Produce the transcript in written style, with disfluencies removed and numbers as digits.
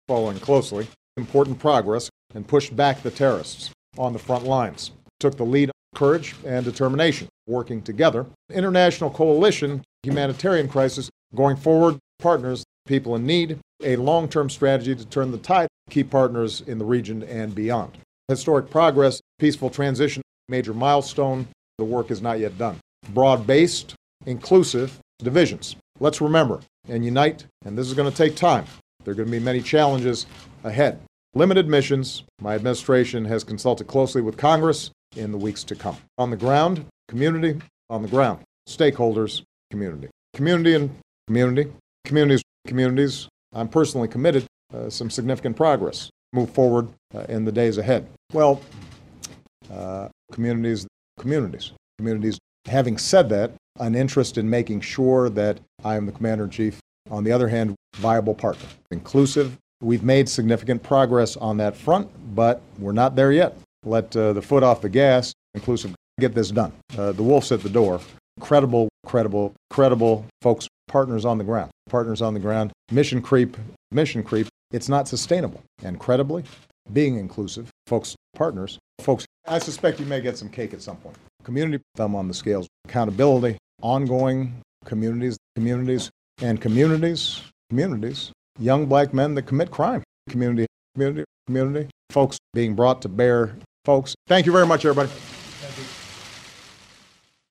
following closely important progress and pushed back the terrorists on the front lines. Took the lead on courage and determination, working together. International coalition, humanitarian crisis, going forward, partners, people in need, a long-term strategy to turn the tide, key partners in the region and beyond. Historic progress, peaceful transition, major milestone, the work is not yet done. Broad-based, inclusive divisions. Let's remember and unite, and this is going to take time. There are going to be many challenges ahead. Limited missions. My administration has consulted closely with Congress in the weeks to come. On the ground, community, on the ground, stakeholders, community. Community and community, communities. I'm personally committed some significant progress. Move forward in the days ahead. Well, communities. Having said that, an interest in making sure that I am the Commander-in-Chief. On the other hand, viable partner. Inclusive. We've made significant progress on that front, but we're not there yet. Let the foot off the gas. Inclusive. Get this done. The wolf's at the door. Credible folks, partners on the ground. Partners on the ground. Mission creep. It's not sustainable. And credibly, being inclusive, folks, partners, folks, I suspect you may get some cake at some point. Community, thumb on the scales. Accountability, ongoing communities, and communities, young black men that commit crime. Community, folks being brought to bear. Folks, thank you very much, everybody.